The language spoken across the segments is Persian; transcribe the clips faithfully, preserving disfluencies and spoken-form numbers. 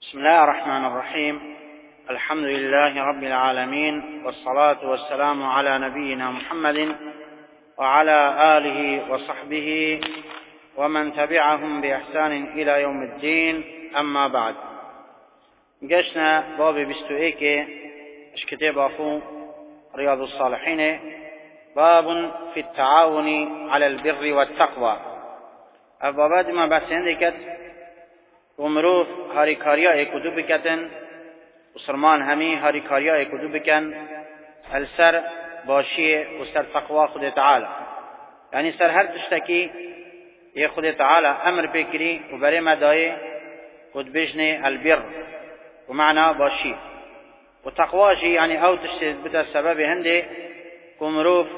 بسم الله الرحمن الرحيم. الحمد لله رب العالمين، والصلاة والسلام على نبينا محمد وعلى آله وصحبه ومن تبعهم بإحسان إلى يوم الدين. أما بعد، قشنا باب بستوئيك اش كتاب أخو رياض الصالحين، باب في التعاون على البر والتقوى. أبابات ما بس عندك ومروف هاری کاریا کدو بکتن و سرمان همی هاری کاریا کدو بکن السر باشی و سر تقوى خود تعالی، یعنی سر هر تشتکی یه خود تعالی امر بکری و برای مدای خود بجنه البر و معنا باشی و تقواجی، یعنی او تشتید بتا سبب هنده ومروف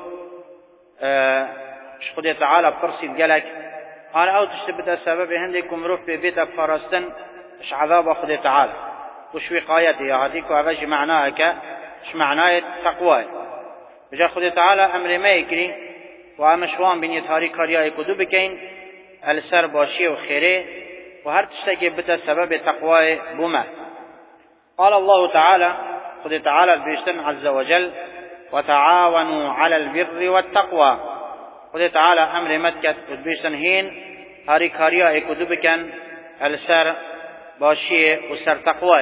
خود تعالی برسید گلک أنا أو تشتبت السبب هندك مروف ببيت فارستن إيش عذاب خد تعالى وش وقايته يا هذيك وأبجي معناها ك إيش معناه تقوى بجا خد تعالى أمر ما يكري وأمشوان بني تاريخ كاريا يكدو بكين السر باشي وخيره وهر تشتكي بت السبب تقوى بما قال الله تعالى خد تعالى بيشتن عز وجل وتعاونوا على البر والتقوى. خدا تعالى امر مدكت بيشتن هين هاري كاريا اكدو بكن السر باشي وسر تقوى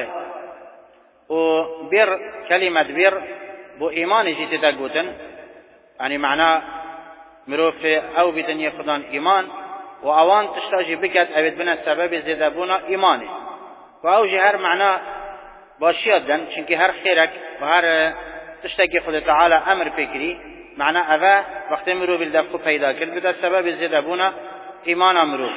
وبر كلمة بر بو ايمان جيت تقوتن، يعني معناه مروف او بدن يخدان ايمان واوان تشتاجي بكت ابد بنا السبب زيدابونا ايماني واوجي هر معناه باشي دن چنكي هر خيرك وهر تشتاكي خدا تعالى امر فكري معنى أذا وقت مرو بالدفق پیدا کرد بتا سبب زیده بونا ایمان مرو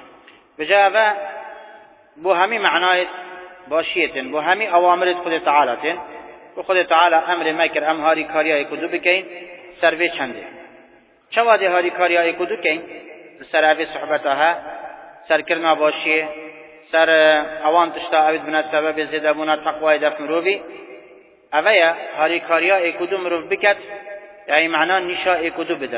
بجا أذا بو همي معنایت باشیتن بو همي اوامرت خود تعالی تن و خود تعالی امر مکر ام هاری کاریای کدو بکین سروی چنده چوا ده هاری کاریای کدو کین سر اوی صحبتها سر کرنا باشیه سر اوان تشتا اوید بنا سبب زیده بونا تقوی دف مروبی اویا هاری کاریای کدو مروب بکت، يعني معناه نشاء كتب بدن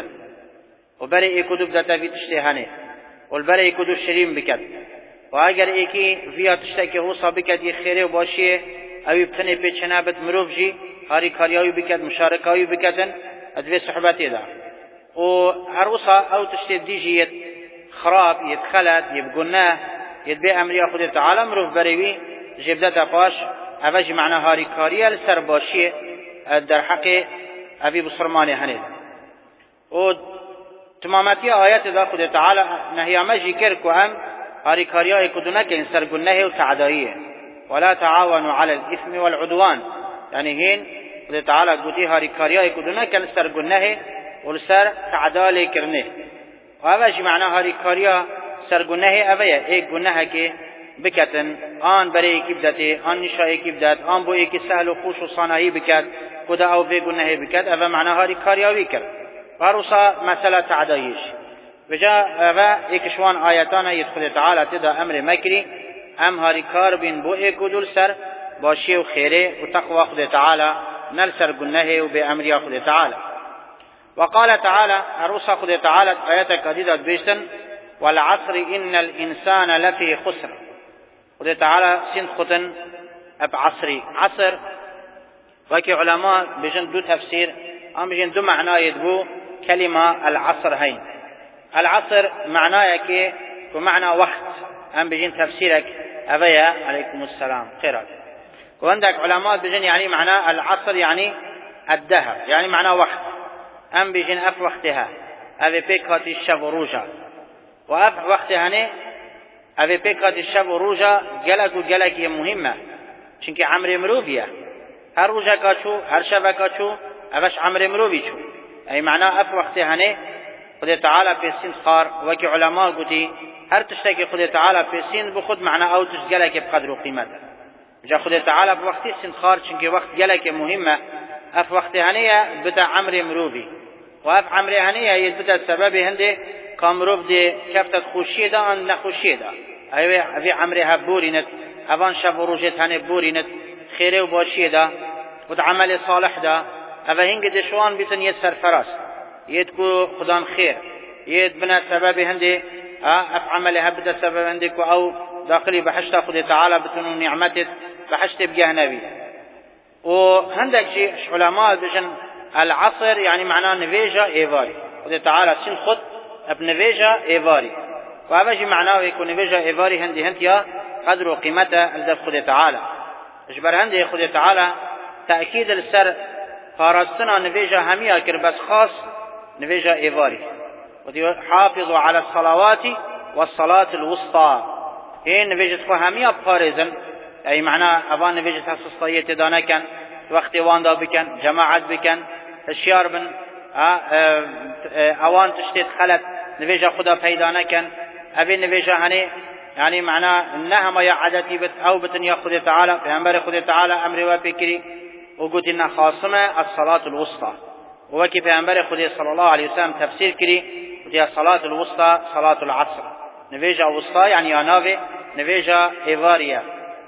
وبرئ كتب ذات في تشتهانه والبرئ كتب شريم بكت واگر ایکی فيها تشتكي هو صابكت خيره وباشيه او يبتني بچنابت مروف جي هاري كارياوي بكت مشاركاوي بكتن ادوي صحبتي دا و هروسا او تشتي ديجي يت خراب يتخلت يبقناه يتبي امر ياخذ تعالى مروف بريوي جبدة باش اوج معنى هاري كاريا لسر باشيه در حق أبي بصرماني هنيد و تماماتي آيات ذا خد تعالى نهي مجي كركو هم هاري كاريا كدنك انسر قلناه وتعدائيه ولا تعاونوا على الإثم والعدوان، يعني هين خد تعالى قدي هاري كاريا كدنك انسر قلناه ولسر تعدالي كرنه وهذا جي معنى هاري كاريا سر قلناه أبيا ايك قلناه كي بكتن آن بري كبدته آن نشاء كبدت آن بو ايك سهل وخوش وصانعي بكت كدا او في قلناه بكت أفا معنى هاري كارياوي كر وهروسا مسألة تعدايش بجا أفا ايكشوان آياتانا يدخل تعالى تدا أمر مكري أم هاري كار بين بو ايكو دول سر باشي وخيره وتقوى خد تعالى نلسر قلناه وبأمر خد تعالى. وقال تعالى هروسا خد تعالى آياتك قديدة بيشتن والعصر إن الإنسان لفي خسر. خد تعالى سنت ختن أب عصري عصر وكي علماء بجن دو تفسير أم بجن دو معناه يدبو كلمة العصر هين. العصر معناه كي ومعنى وقت أم بجن تفسيرك أبيا عليكم السلام خيرات وعندك علماء بجن يعني معنى العصر يعني الدهر، يعني معنى وقت أم بجن أف وقتها أبي بيكات الشب وروجا وأف وقتها نه أبي بيكات الشب وروجا جلك وجلك هي مهمة چونك عمر مروفية هر روزا کاچو هر شب کاچو اوش عمر مروی چو ای معنی اف وقت هنه خدا تعالی پیسین خار وکی علماء گوتی هر تشتکی خدا تعالی پیسین بخود معنی او تشگله که بقدر و قیمت جا خدا تعالی بوقتی سین خار چونکه وقت گله که مهمه اف وقت هنه بدا عمر مروی و اف عمر هنه ید بدا سبب هنده کامروف ده کفتت خوشی ده آن نخوشی ده اوی اوی عمر ها بورینت اوان شب و روجت هنه بورینت خيره وباشيه دا وعمل صالح دا أفا هنگ دشوان بيتن يد سرفراس يدكو خدام خير يد بنا سبب هندي اف عملها بدا سبب عندك او داخلي بحشت خدي تعالى بتنو نعمتك بحشت بجهنبي. وهندك شيء علماء بجن العصر يعني معناه نفيجا ايفاري خدي تعالى سن خد بنفيجا ايفاري، وهذا شيء معناه يكون نفيجا ايفاري هندي هنتيا قدر وقيمته الدف خدي تعالى اجبر هندي خدي تعالى تأكيد السر فارستنا نفيجا همية كربس خاص نفيجا ايفاري ودي حافظوا على الصلوات والصلاة الوسطى. هي نفيجا همية بارزن اي معناه ابان نفيجا حساسية دانا كان وقت واندا بكن جماعت بكن الشيار بن اوان تشتيت خلت نفيجا خدا پیدا نکن ابي نفيجا هني يعني معناه انها ما عادتي بت او بتن ياخذ تعالى پیغمبر خدا تعالى امر و فكري وقلت ان خاصمه الصلاه الوسطى وكي پیغمبر خدا صلى الله عليه وسلم تفسير كري ودي الصلاه الوسطى صلاه العصر نفيجا وسطى يعني اناوي نفيجا ايفاريا.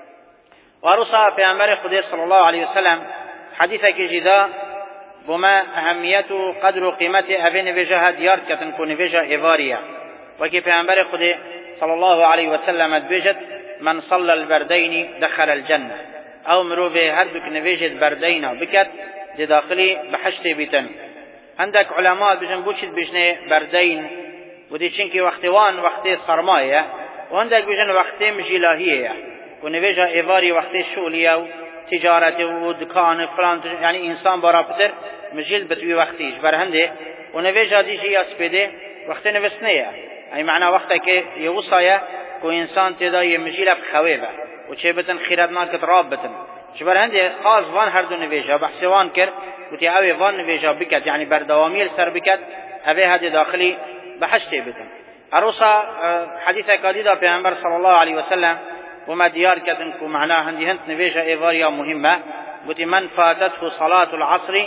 ورسا پیغمبر خدا صلى الله عليه وسلم حديثك جدا بما اهميته قدر قيمته ابي نفيجا ديار كتن كون نفيجا ايفاريا وكي پیغمبر خدا صلى الله عليه وسلم بيجت من صلى البردين دخل الجنة او مروفي هردك نفيجت بردينا بكت دي داخلي بحشت بيتن. عندك علماء بجن بوشت بجن بردين ودي چنكي وقتوان وقت صرماية وعندك بجن وقت مجلاهية ونفيجا ايفاري وقت شغلية تجارة ودكان فلان يعني انسان برابطر مجل بتوي وقتيش برهنده ونفيجا دي جي اسبده وقت نفسنية اي معنى وقتك يوصايا كو انسان تدا يمجيل بخويبه وچه بتن خيرات ناكت راب بتن شبر هندي خاص وان هر دو نويجا بحثوان كر وتي اوي وان نويجا بكت يعني بردواميل سر بكت اوي هدي داخلي بحشتي بتن. اروسا حديثة قديدة پیغمبر صلى الله عليه وسلم وما ديار كتن كو معناه هندي هنت نويجا ايفاريا مهمة وتي من فاتته صلاة العصر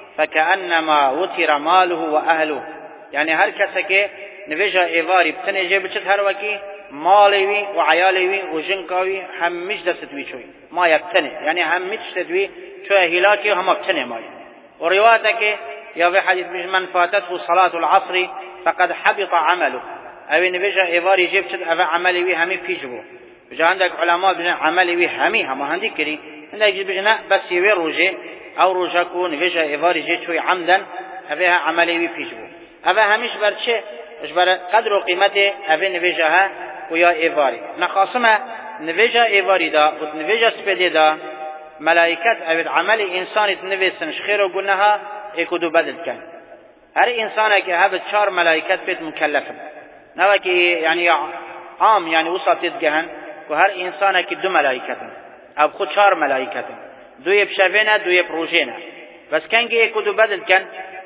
فكأنما وتر ماله واهله يعني هر كسك نویجا ایواری بتنه جه بچت هر وکی مالوی و عیالوی و جنکاوی همش دستوی چوی ما یبتنه یعنی همش دستوی چوی هلاکی هم بتنه مای. و روایتك یا في حديث من فاتته صلاة العصر فقد حبط عمله او نویجا ایواری جه بچت او عملوی همی پیجبو بجا عندك علماء بجن عملوی همی هم هندی کری عندك بجن بس يوي روجه او روجا کو نویجا ایواری جه چوی عمدا اوها عملوی پیجبو او همیش برچه اجبر قدر و قیمت اوه نویجه ها و یا ایواری نخاصمه نویجه ایواری دا و نویجه سپیده دا ملائکت اوه عمل انسانی تنویسنش خیر و گنها ایکو دو بدل کن هر انسانه که هبت چار ملائکت بیت مکلفن نوه که یعنی عام یعنی وسطیت گهن و هر انسانه که دو ملائکتن او خود چار ملائکتن دوی بشوینه دوی پروژینه بس کنگه ایکو دو بدل کن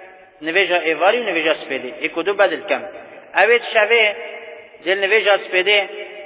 نویجا ایواری و نویجا سپیده ایکو دو بدل کم اوید شوه دل نویجا سپیده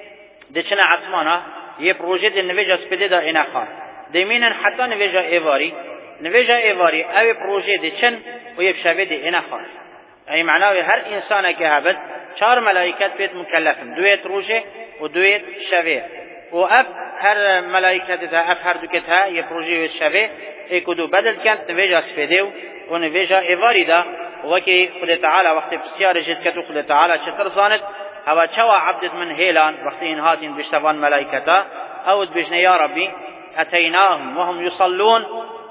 ده چنه عثمانه یه پروژه دل نویجا سپیده دا اینا خواه دیمینن حتی نویجا ایواری نویجا ایواری اوی پروژه ده چن و یه شوه ده اینا خواه ای معناوی هر انسانه که هبد چار ملائکت بیت مکلفن دویت روژه و دویت شوه و اف هر ملائکت ده اف هر دوکت ها یه پروژه شوه ایکو دو بدل کند نویجا سپیده و نویجا ایواری دا وكي خد تعالى وقت بسيار جد كتو خد تعالى شتر صانت هوا چوا عبدت من هيلان وقت انهاتين بشتفان ملائكتا او بجن يا ربي اتيناهم وهم يصلون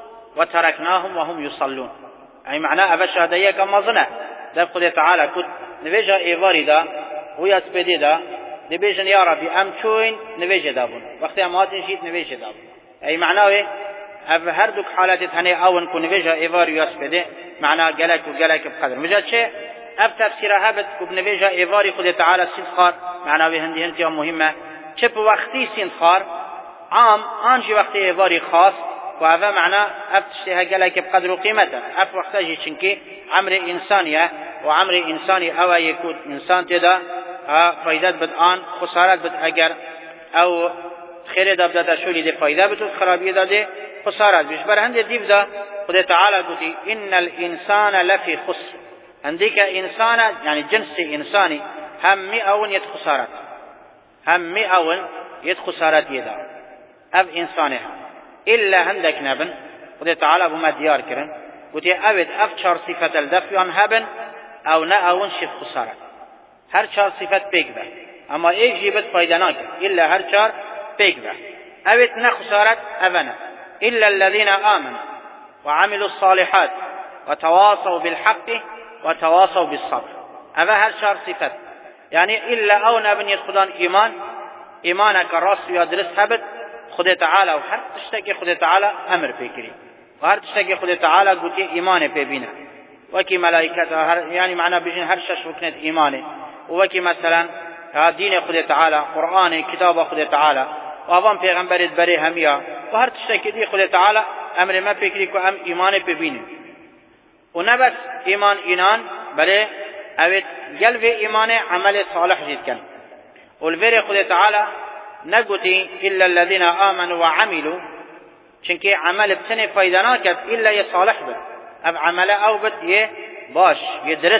وتركناهم وهم يصلون اي معناه ابشا دايا كما ظنه ده خد تعالى كد نويجا ايواري دا ويا سبيدي دا دي بجن يا ربي ام چوين نويجا دابون وقت امهاتين شيت نويجا دابون اي معناه اف هر دوك حالات هني اون كو نويجا ايواري يسبده معناه جلك وجلك بقدر مجد شيء اف تفسيرها هبت كو نويجا ايواري خد تعالى سنخار معناه هندي هنتي مهمه چپ وقتي سنخار عام انجي وقت ايواري خاص وهذا معناه اف تشتها جلك بقدر وقيمته اف وقتها جي چنكي عمر انسانيه وعمر انساني او يكون انسان تدا فائدات بدان خسارات بد اگر او خیر دا بدات شولی دی فایده بتو خرابی داده خسارات بیش بر هند دیو دا خدا تعالی گوتی ان الانسان لفی خسر هندیک انسان یعنی جنس انسانی هم می اون یت خسارات هم می اون یت خسارات یدا اف انسانه الا هندک نبن خدا تعالی بما دیار کرن گوتی اوید اف چار صفت الدفع ان هبن او نه اون شف خسارات هر چار صفت پیک به اما ایک جیبت فایده ناکد الا هر چار پیک به اوید نخسارت اونا الا الذين آمنوا وعملوا الصالحات وتواصوا بالحق وتواصوا بالصبر. اوه هر چار صفت یعنی الا او نبنید خدان ایمان ایمانک راست یا درست هبت خود تعالی و هر تشتکی خود تعالی امر پیکری و هر تشتکی خود تعالی گوتی ایمان پیبینه وکی ملائکت هر یعنی معنا بجن هر شش رکنت ایمانه وکی مثلا دین خود تعالی قرآن کتاب خود تعالی و اوان پیغمبرت بری همیا و هر تشتکی دی خود تعالی امر ما پیکری که ام ایمان پیبینه و نبس ایمان اینان بله اوید قلب ایمان عمل صالح جید کن والفير خود تعالى نقولي إلا الذين آمنوا وعملوا چنكي عمل بسنة فايدنا كد إلا يصالح بد أب عمل أو بد يه باش يدرس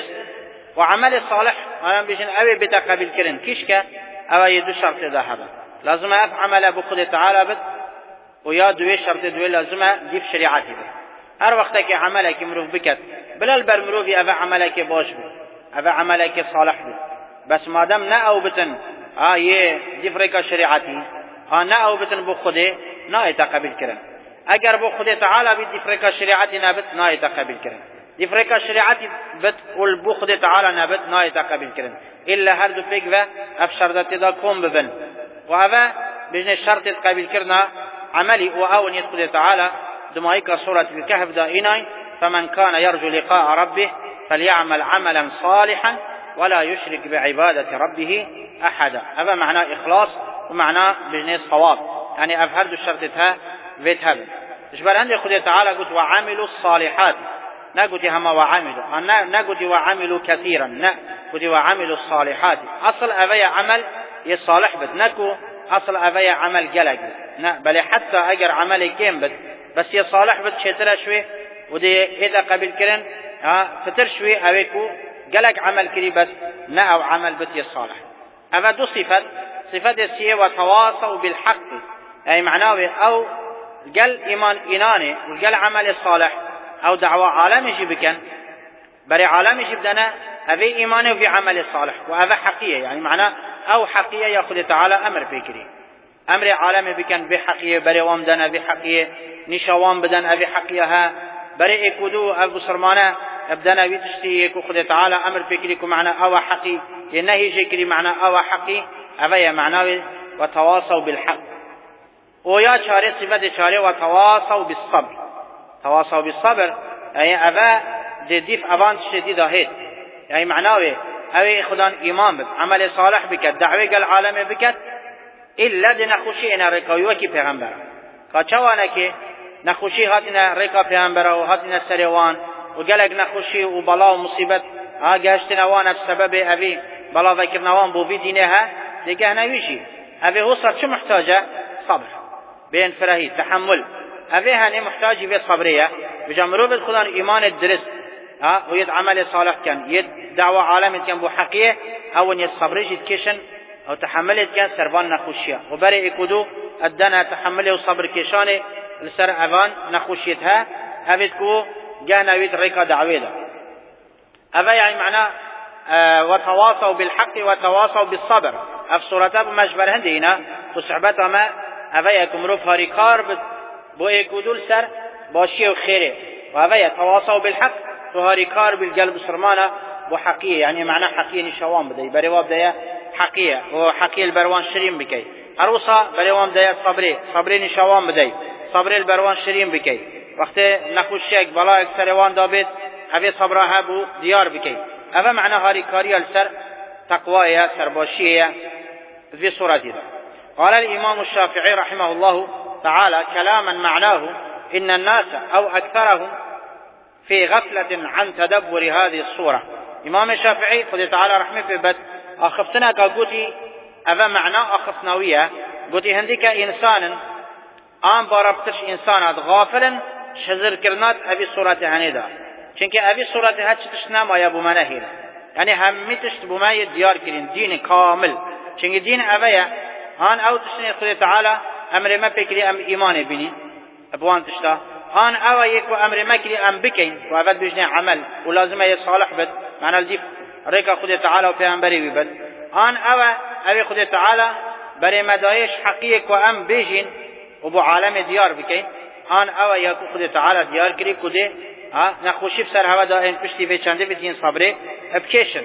وعمل صالح أنا بيجن أبي بتقبل كرن كيشك أو يدو شرط ذهبا لازم أف عمل أبو خود تعالى بد ويا دوي شرط دوي لازم ديف شريعتي بد هر وقتك عملك مروف بكت بلا البرمروفي أبا عملك باش بد أبا عملك صالح بد بس مادام نه او بتن ها یہ دیفریکا شریعتی ها نه او بتن بو خوده نه تقبل کرن اگر بو خود تعالی بی دیفریکا شریعتی نبت نه تقبل کرن دیفریکا شریعتی بت ول بو خود تعالی نبت نه تقبل کرن الا هر دو فيك و اف شرطت دا کوم ببن و هذا بجن شرط تقبل کرنا عملي و اون يخود تعالی دمائك سورة الكهف دا اینای فمن كان يرجو لقاء ربه فليعمل عملا صالحا ولا يشرك بعبادة ربه أحدا. هذا معناه إخلاص ومعناه بجنة صواب يعني أفهد الشرطتها فيتها إجبار عندي خذ تعالى قلت وعملوا الصالحات نقول هما وعملوا أنا نقول وعملوا كثيرا نا قلت وعملوا الصالحات أصل أبي عمل يصالح بد نكو أصل أبي عمل جلق نا بل حتى أجر عمل كيم بد بس يصالح بد شترا شوي ودي إذا قبل كرن ها فتر شوي أبيكو قالك عمل كري بس نا أو عمل بتي الصالح. أما دو صفات صفات السيئة وتواصوا بالحق أي معناه أو قال إيمان إيناني وقال عمل الصالح أو دعوة عالم يجيبكن بري عالم يجيبنا أبي إيمانه وفي عمل الصالح وهذا حقيقة يعني معناه أو حقيقة يأخذ تعالى أمر فكري أمر عالم بكن بحقيقة بري وامدنا بحقيقة نشوان بدن أبي حقيقة بري إكودو أبو سرمانة ابدنا ويتشتي يكو خد تعالى امر فكريكم معنا او حقي ينهي جكري معنا او حقي ابي معناه وتواصوا بالحق ويا شارع صفات شارع وتواصوا بالصبر تواصوا بالصبر اي ابا ديف ابان شديد هيد يعني معناه اوي خدان ايمان بك عمل صالح بك دعوه العالم بك الا دنخوشي انا ركايو كي پیغمبر كاچوانا كي نخوشي هاتنا ركا پیغمبر او هاتنا سروان وقالك نخوشي وبلا ومصيبت ها جاشتنا وانا بسبب ابي بلا ذكرنا وان بو في دينها ديك انا يجي ابي هو صار شو محتاجه صبر بين فرهي تحمل ابي هاني محتاج في صبريه بجمرو بالخدان ايمان الدرس ها ويد عمل صالح كان يد دعوه عالم كان بو حقيه او ان الصبر يتكشن او تحملت كان سربان نخوشيه وبري اكودو ادنا تحمله وصبر كيشانه لسر ابان نخوشيتها ابيتكو جانا ويد ريكا دعويدا أبا يعني معناه آه وتواصوا بالحق وتواصوا بالصبر أف صورتها بمجبر هندينا وصحبتها ما أبا يكم رفها ريكار بو يكودول سر باشيه وخيره وأبا يتواصوا بالحق وهاريكار بالقلب سرمانة بو حقية يعني معناه حقية نشوان بدي بريواب ديا حقية وحقية البروان شريم بكي أروصا بريوام ديا صبري صبري نشوان بدي صبري البروان شريم بكي وقت نخوشيك بلا اكسروان دابد ابي صبرها بو ديار بكي ابا معنى هاري كاريا السر تقوايا سرباشية في صورة ذا. قال الإمام الشافعي رحمه الله تعالى كلاما معناه إن الناس أو أكثرهم في غفلة عن تدبر هذه الصورة. إمام الشافعي قد تعالى رحمه في بد أخفتنا كقوتي ابا معنى أخفناوية قوتي هندك إنسان آن باربتش إنسانات غافلا شزر كرنات أبي صورة هنيدا چونك أبي صورة هاتش تشنا ما يبو منهيلا يعني همي تشت بما ديار كرين دين كامل چونك دين أبايا هان أو تشني خد تعالى أمر ما بكري أم إيمان بني أبوان تشتا هان أو يكو أمر ما كري أم بكين وأبد بجني عمل ولازم يصالح بد معنى الجيف ريك خود تعالى وبيعنبري بيبد آن أو أو خود تعالى بري مدايش حقيق وأم بيجين وبو عالم ديار بكين آن أو يكو خود تعالى ديار كري كده ها نخوشي بسر هوا دائن پشتی به چنده بتین صبره ابکیشن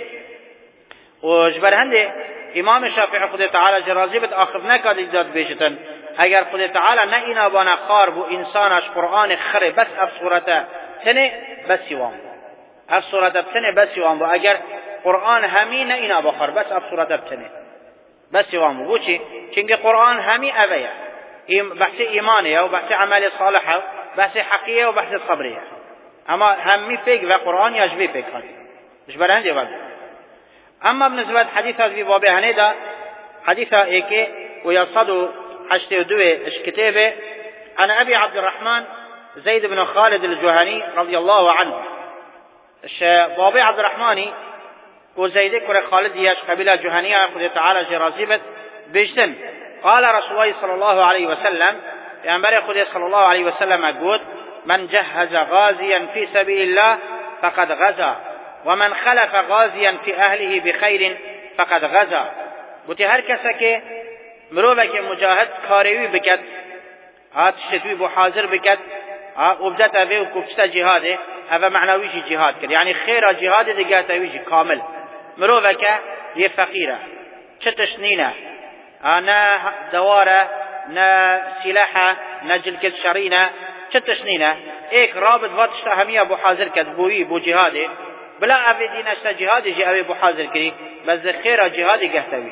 و جبر هنده امام شافعی خود تعالی جرازی بد آخر نکاد اجازت بیشتن اگر خود تعالی نه اینا بانا خار بو انسانش قرآن خره بس اف صورته تنه بس یوام اف صورته بتنه بس یوام بو اگر قرآن همین نه اینا بخار بس اف صورته بتنه بس یوام بو چی چنگه قرآن همی اویا بحث ایمانه و بحث عمل صالحه بحث حقیه و بحث صبریه اما همی فکر و قرآن یجبی فکر کنید مش برهنده وقت اما بالنسبه حديث في باب هنيدا حديث ايكي ويصد حشت دوه اش كتابه عن ابي عبد الرحمن زيد بن خالد الجهني رضي الله عنه اش باب عبد الرحمن وزيد كره خالد ياش قبيله جهنيه خد تعالى جرازيبت بيجتن قال رسول الله صلى الله عليه وسلم يعني خد صلى الله عليه وسلم اقول من جهز غازيا في سبيل الله فقد غزا ومن خلف غازيا في اهله بخير فقد غزا بوتی هر کسی که مروه که مجاهد کاروی بکد هات شتوی بو حاضر بکد و بدت اوه و کفشت جهاده اوه معنویجی جهاد کرد یعنی خیر جهاد دیگه تاویجی کامل مروه که یه فقیره چه تشنینه نه دواره نه سلاحه نه جلکت شرینه چه تشنینه ایک رابط واتشت همیه بو حاضر کد بوی بو جهاده بلا اوه دینشتا جهادی جی اوه بو حاضر کری بس خیر جهادی گهتوی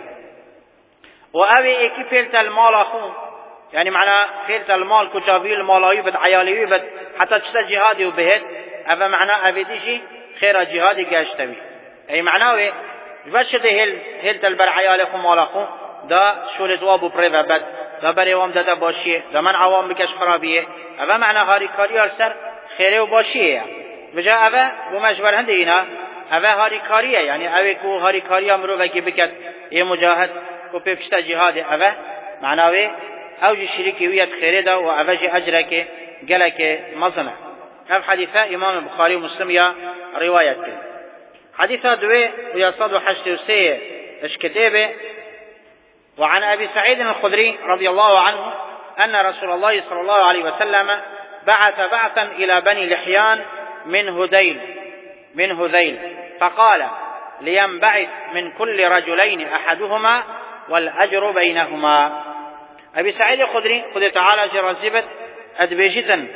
و اوه ایکی فیلت المال اخون يعني معنى فيلت المال كتابي المالاوي بد عيالي بد حتى تشتا جهادي وبهت اوه معنى اوه ديشي خير جهادي گشتوي اي معناه بس ده هل هل تلبر عيال اخو مال اخو دا شورت وابو بريفا بد دا بري وام دادا باشيه دا من عوام بكش خرابيه اوه معنى هاري كاري ارسر خيره و باشيه بجا اوه بمجبر هنده اینا اوه هاری کاریه یعنی اوه کو هاری کاری امرو وکی بکد یه مجاهد کو پیپشتا جهاد اوه معناوه اوجی شریکی ویت خیره دا و اوه جی اجره که گله که مزنه اف حدیثه امام بخاری و مسلم یا روایت کرد حدیثه دوه و یا صد و حشت و سه اش کتابه وعن ابي سعيد الخدري رضي الله عنه ان رسول الله صلى الله عليه وسلم بعث بعثا الى بني لحيان من هذيل من هذيل فقال لينبعث من كل رجلين أحدهما والأجر بينهما أبي سعيد الخدري خذ تعالى جرازبت أدبيجتا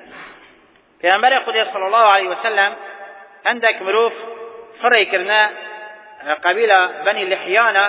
في أمر خذ صلى الله عليه وسلم عندك مروف فري كرنا قبيلة بني لحيانة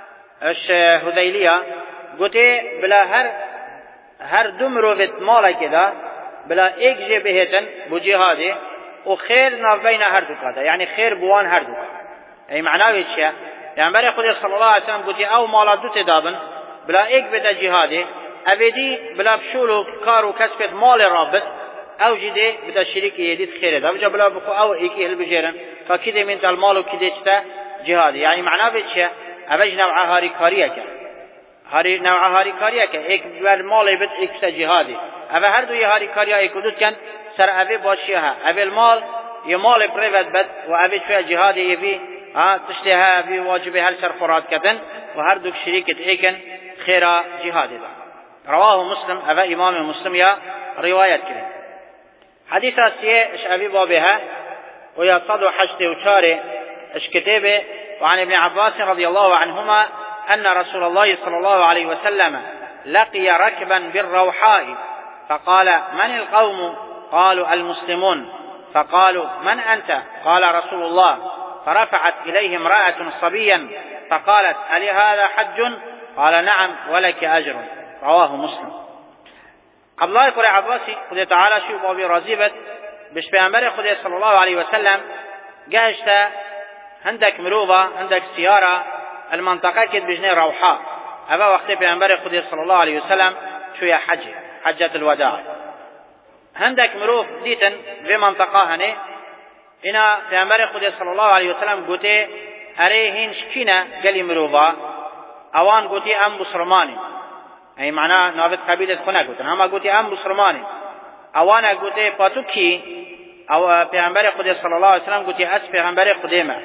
هذيلية قلت بلا هر هر دو مروفت مالا كده بلا ایک جه بهتن بو جهاده و خیر ناف بین هر دو کده یعنی خیر بوان هر دو ای معناوی چیه یعنی برای خود صلی الله علیه وسلم گوتی او مالا دو تدابن بلا ایک بده جهاده اویدی بلا بشول و کار و کسبت مال رابط او جده بده شریک یدید خیره دا بجا بلا بخو او ایکی هل بجیرن که کده من تل مال و کده چتا جهاده یعنی معناوی چیه اوج نوع هاری کاریه که هاری نوع هاری کاریه که ایک بر مال بد ایک بده جهاده اوه هر دوی هاری کاریا ایکودود کن سر اوه باشیه ها اوه المال یه مال پریوت بد و اوه چوی جهادی یه بی تشتی ها بی واجبه هل سر خوراد کتن و هر دوک شریکت ایکن خیرا جهادی دا رواه مسلم اوه امام مسلم یا روایت کرد حدیث آسیه اش اوی بابه ها و یا صد و حشت و چاره اش کتابه وعن ابن عباس رضی الله عنهما ان رسول الله صلى الله عليه وسلم لقي ركبا بالروحاء فقال من القوم قالوا المسلمون فقالوا من أنت قال رسول الله فرفعت إليه امرأة صبيا فقالت ألي هذا حج قال نعم ولك أجر رواه مسلم عبد الله يقول عباسي خذ تعالى شو بابي رازيبت بش بأمر خذ صلى الله عليه وسلم جاهشت عندك مروبة عندك سيارة المنطقة كد بجنة روحاء هذا وقت بأمر خذ صلى الله عليه وسلم شو يا حج حجة الوداع هندك مروف ديتن في منطقة هنه إنا في أمر خود صلى الله عليه وسلم قوتي أريهن شكينا قلي مروفا أوان قوتي أم بسرماني أي معنى نابت قبيلة خنا قوتن هما قوتي أم بسرماني أوانا قوتي باتوكي أو في أمر خود صلى الله عليه وسلم قوتي أس في أمر خديمة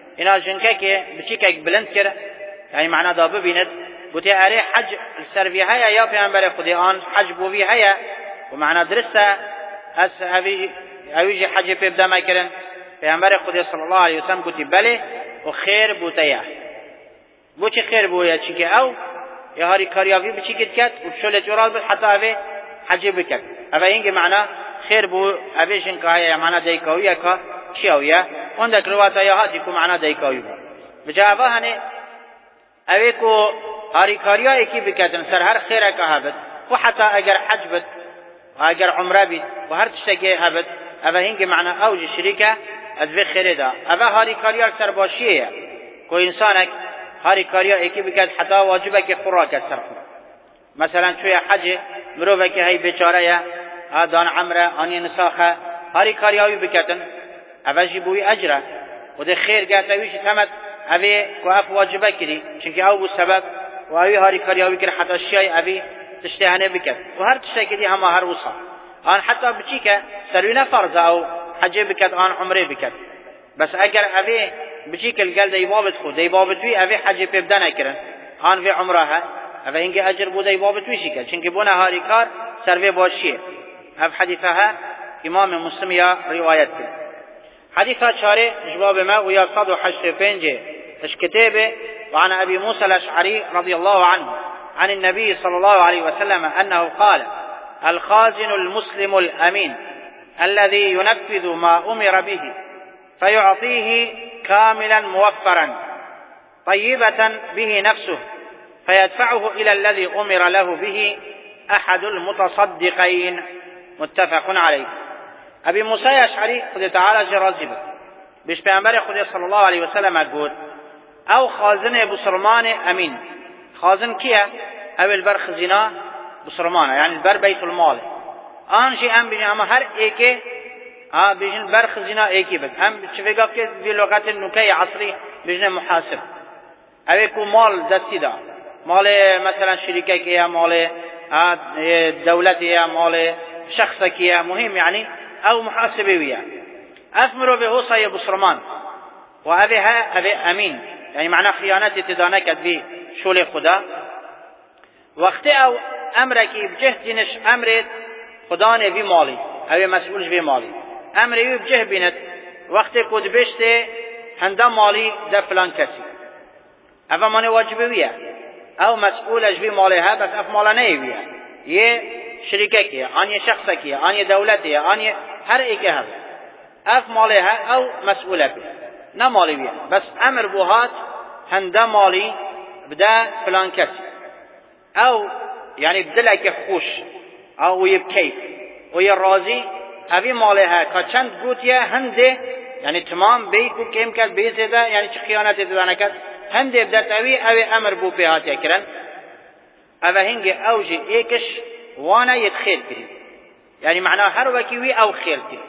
اینا جنکه که بچی که بلند کرد یعنی معنا دا ببیند گوتی اره حج سروی هیا یا پیامبر خدا آن حج بوی هیا و معنا درسته از اوی اویج حج په ابدا میکردن پیامبر خدا صلی الله علیه و سلم گوتی بله و خیر بوتیا بو چی خیر بویا چی که او یا هاری کاریاوی بچی کت و شل جورال بس حتی اوی حج بکرد اوی اینکه معنا خیر بو اوی جن که هیا معنا دیکاویه که چیاویه اون دک روایت یا هاتی کو معنا دیکاوی بجاوا هنه اوی کو هاری کاریا کی بکردن سر هر خیره که هبد و حتی اگر حج بد و اگر عمره بید و هر تشتکی هبد اوه اینکه معنا اوج شریکه از به خیره دا اوه هاری کاریا سر باشیه کو انسانک هاری کاریا اکی بکرد حتی واجبه که خوراک سر خود مثلا توی حج مروفه که هی بیچاره دان عمره آنی نساخه هاری کاریاوی بکردن اوه جیبوی اجره و ده خیر گهتویش تمت اوه که اف واجبه کری چونکه او بو سبب و اوه هاری کاریاوی کرد حتی شیای اوه تشتهنه بکرد و هر تشته کدی همه هر وصا آن حتی بچی که سروی فرضه او حجه بکرد آن عمره بکرد بس اگر اوه بچی که الگل دیبابت خود دیبابت وی اوه حجه پیبده نکرن آن وی عمره ها اوه اینگه اجر بو دیبابت وی شکل چونکه بونه هاری کار سروی باشیه اف حدیثه ها امام مسلم یا روایت کرد حديث شارع جواب ما ويا صد وحشت فنجه اش كتابه وعن أبي موسى الأشعري رضي الله عنه عن النبي صلى الله عليه وسلم أنه قال الخازن المسلم الأمين الذي ينفذ ما أمر به فيعطيه كاملا موفرا طيبة به نفسه فيدفعه إلى الذي أمر له به أحد المتصدقين متفق عليه. ابی موسی اشعری خدا تعالی راضی بود بیش پیامبر خدا صلی الله علیه و سلم گفت او خازن بسرمان امین خازن کیه اول بر خزینه بسرمان یعنی بر بیت المال آنجی ام بین اما هر ایکه ها بیشن بر خزینه ایکی بود هم چفیگا که به لغت نوکی عصری بیشن محاسب اوی کو مال دستی دا مال مثلا شرکه کیه مال دولت یا مال شخص کیه مهم یعنی او محاسبه ويا اثمروا بهوصا يا بصرمان وابيها ابي امين يعني معناه خيانات تدانكت به شول خدا وقت او امرك بجهدنش امر خدا نه بي مالي او مسؤولش بي مالي امر يو بجه بينت وقت كود بشته هنده مالي ده فلان كسي اما من واجب ويا او مسؤولش بي مالها بس اف مالا نه ويا يه شرکه کیه آنی شخص کیه آنی دولتیه آنی هر ایکه هست اف ماله ها او مسئوله بی نه مالی بیه بس امر بوهات هنده مالی بده فلان کسی او یعنی بدلک خوش او یه کیف و یه راضی اوی ماله ها که چند گوتیه هنده یعنی تمام بیکو کم کرد بیزیده یعنی چه خیانت دیده نکرد هنده بدت اوی اوی امر بو پیهاتیه کرن اوه هنگه اوجی ایکش وانا يتخيل كريم يعني معناه هر وكيوي او خيل كريم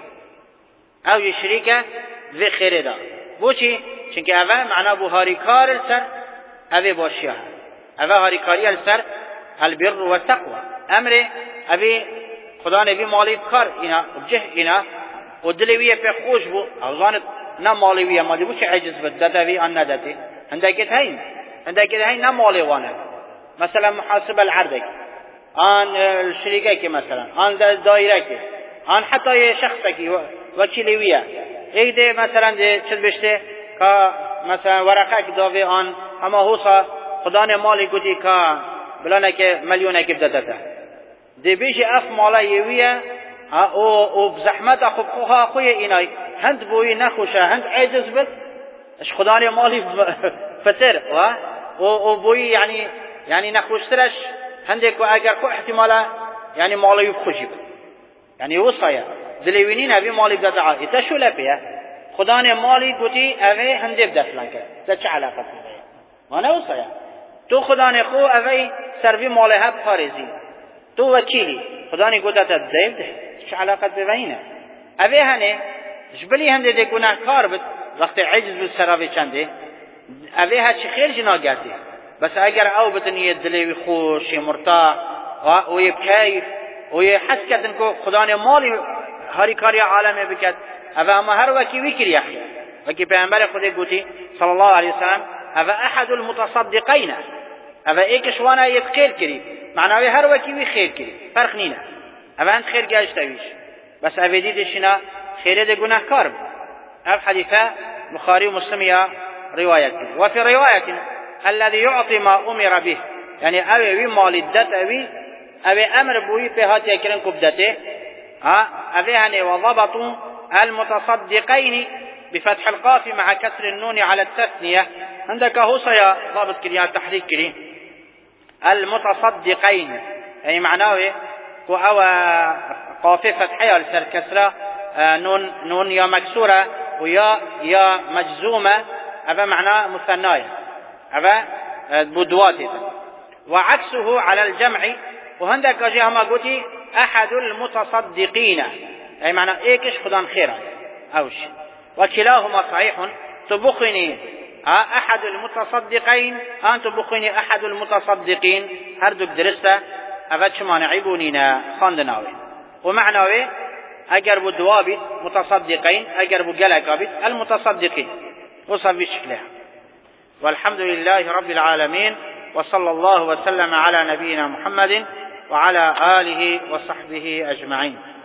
او يشريكه ذي خير دا بوشي چونك اوه معناه بو هاريكار السر اوه باشيه اوه هاريكاري السر البر والتقوى امره اوه خدا نبي مالي بكار انا بجه انا ودلوية في خوش بو او ظانت نا مالوية مالي بوش عجز بددوي ان ندته عندك هين عندك هين نا مالي وانا مثلا محاسبة العردك آن الشركة كي مثلا آن دائرة كي آن حتى شخص كي وكيلوية ايه ده مثلا ده چل بشته كا مثلا ورقه كي داوه آن اما هوصا خدان مالي قدي كا بلانه كي مليونه كي بددته ده بيش اف مالا يوية او او بزحمت اخو بخوها اخوية ايناي هند بوي نخوشه هند عجز بد اش خدان مالي فتر و او بوي يعني يعني نخوشترش هندك واگر کو احتمالا يعني مالی بخوشی يعني وصايا دلوینین اوی مالی بدعا ایتا شو لپیه خدان مالی گوتی اوی هنده بدفلن کرد تا چه علاقت میده وانا وصايا تو خدان خو اوی سروی مالی ها بخارزی تو وکیلی خدانی گوتا تا دیب ده چه علاقت ببینه اوی هنه جبلی هنده ده گناه کار بد وقت عجز بود سراوی چنده اوی ها چه خیر جنا گرده بس اگر او بدنی دلوی خوش مرتاح و یبکیف و یحس کردن که خدا نه مالی هری کاری عالم بکد اما هر وکی وکر یخی وكي پیغمبر خدا قوتي صلى الله عليه وسلم هذا أحد المتصدقين هذا ايكش وانا يتخير كري معناه هر وكي وي خير كري فرق نينا هذا انت خير قاش تاويش بس ابدي دشنا خير ده گناه كار هذا حديثه بخاري ومسلم رواية وفي رواية الذي يعطي ما أمر به يعني أبي مال الدت أبي أبي أمر بوي بهات يكرن كبدته ها أبي يعني وضبطوا المتصدقين بفتح القاف مع كسر النون على التثنية عندك هو سيا ضابط كليان تحريك كلي المتصدقين يعني معناه هو قاف فتحية لسر كسرة نون نون يا مكسورة ويا يا مجزومة هذا معناه مثناية هذا بدواتي وعكسه على الجمع وهندك جهة ما قلتي أحد المتصدقين أي معنى إيكش خدان خيرا أوش وكلاهما صحيح تبخني أحد المتصدقين أن تبخني أحد المتصدقين هردك درسته أفتش ما نعيبونينا خاندناوي ومعناوي أقرب دوابت متصدقين أقرب قلقابت المتصدقين وصف بشكلها والحمد لله رب العالمين وصلى الله وسلم على نبينا محمد وعلى آله وصحبه أجمعين.